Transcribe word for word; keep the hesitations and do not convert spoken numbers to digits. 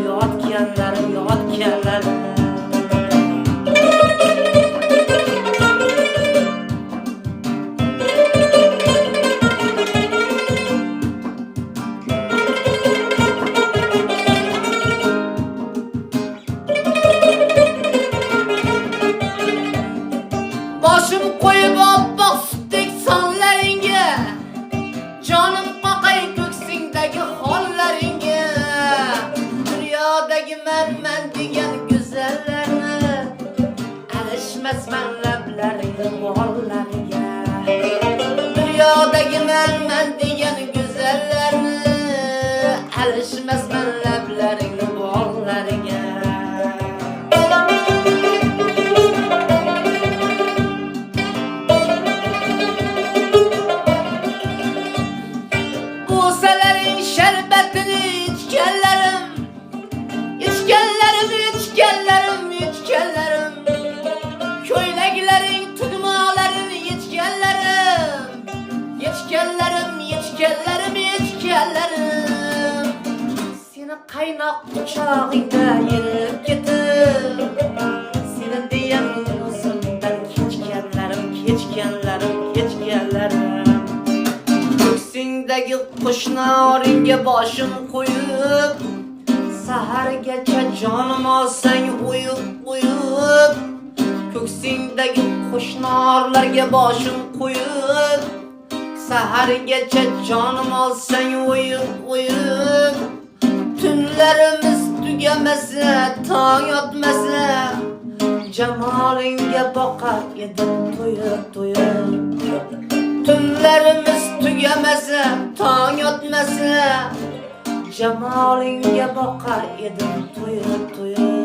yotganlarim, yotganlarim. Başım koyup oppoq sutdek sonlaringga, jonim qoqay ko'ksingdagi hollaringga. Dunyodagi men men degan go'zallarni alishmasman lablaringga, bollariga. Dunyodagi men men degan go'zallarni alishmasman lablaringga, bollariga. Buğsalaring şerbetini içkenlerim, içkenlerim, içkenlerim, içkenlerim. Köyleklerin tugmalarını içkenlerim, içkenlerim, içkenlerim, içkenlerim. Seni kaynak bıçağında yerip getir, seni diyen yüzümden keçkenlerim, keçkenlerim, keçkenlerim. Köksündeki kuşnaringe başım koyup, sahargacha canım alsan uyup uyup. Köksündeki kuşnarlarga başım koyup, sahargacha canım alsan uyup uyup. Tünlerimiz tügemese, tong yotmasa, cemalinge bakar edim toyup toyup. Tünlerimiz tügemese, tong yotmasa, cemalinge bakar edim toyup toyup.